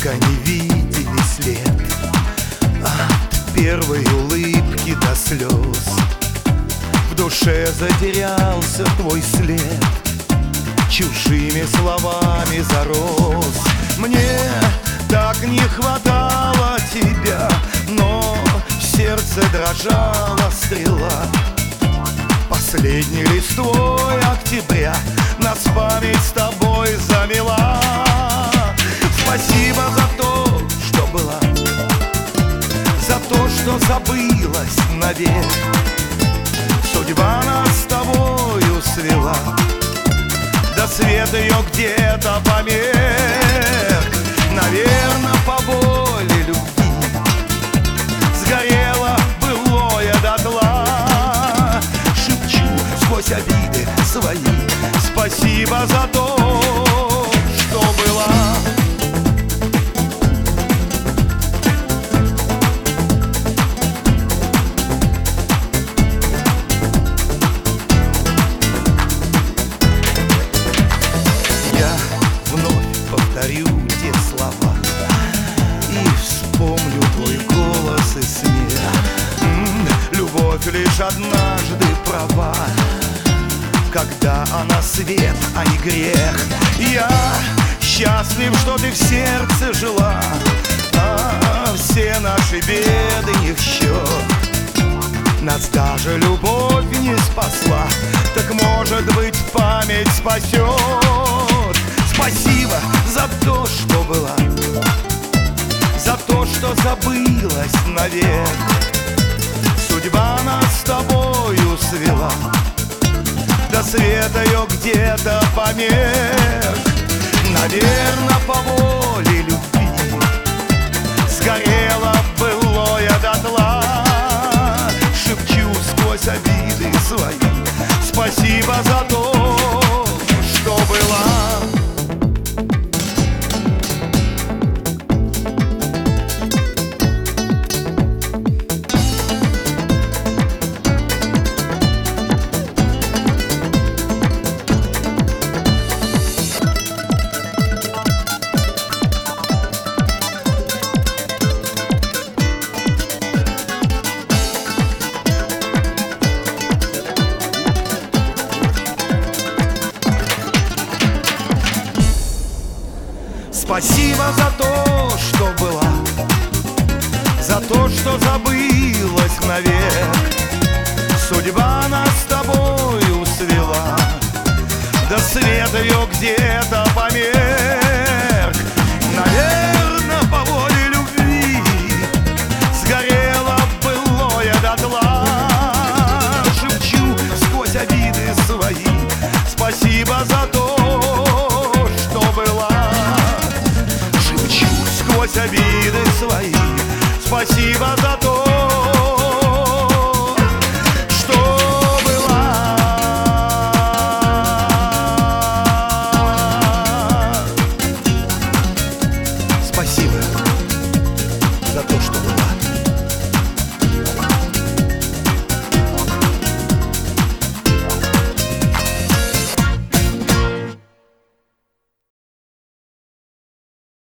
близко не видели след от первой улыбки до слез. В душе затерялся твой след, чужими словами зарос. Мне так не хватало тебя, но в сердце дрожала стрела. Последний листвой октября нас память с тобой замела. Спасибо за то, что была, за то, что забылась навек. Судьба нас с тобою свела, до света ее где-то померк. Наверно, по воле любви сгорело былое дотла. Шепчу сквозь обиды свои спасибо за то, что была. Повторю те слова и вспомню твой голос и смех. Любовь лишь однажды права, когда она свет, а не грех. Я счастлив, что ты в сердце жила, а все наши беды не в счет. Нас даже любовь не спасла, так может быть память спасет. Спасибо за то, что была, за то, что забылась навек. Судьба нас с тобою свела, до света ее где-то померк. Наверно, по воле любви сгорело былое дотла. Шепчу сквозь обиды свои спасибо за то, что была. Спасибо за то, что была, за то, что забылась навек. Судьба нас с тобою свела, до света ее где-то померк. Наверно, по воле любви сгорело былое дотла. Шепчу сквозь обиды свои спасибо за то, что была. Сквозь обиды свои спасибо за то, что была. Спасибо за то, что была.